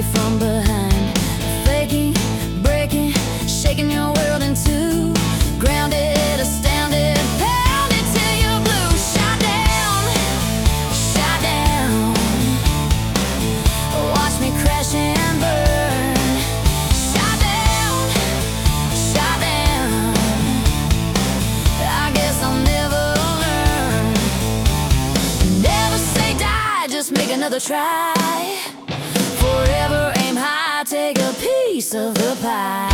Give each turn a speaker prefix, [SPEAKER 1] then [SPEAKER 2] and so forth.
[SPEAKER 1] you from behind, faking, breaking, shaking your world in two. Grounded, astounded, pounded till you're blue. Shot down, shot down. Watch me crash and burn. Shot down, shot down. I guess I'll never learn. Never say die, just make another try. Forever aim high, take a piece of the pie.